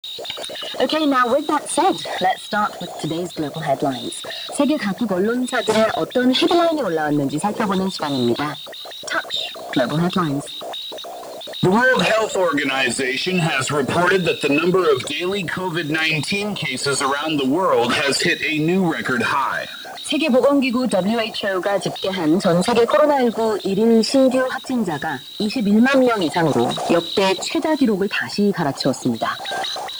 Okay, now with that said, let's start with today's global headlines. 세계 각국 언론사들의 어떤 헤드라인이 올라왔는지 살펴보는 시간입니다. Touch Global Headlines. The World Health Organization has reported that the number of daily COVID-19 cases around the world has hit a new record high. 세계보건기구 WHO가 집계한 전 세계 코로나19 1일 신규 확진자가 21만 명 이상으로 역대 최다 기록을 다시 갈아치웠습니다.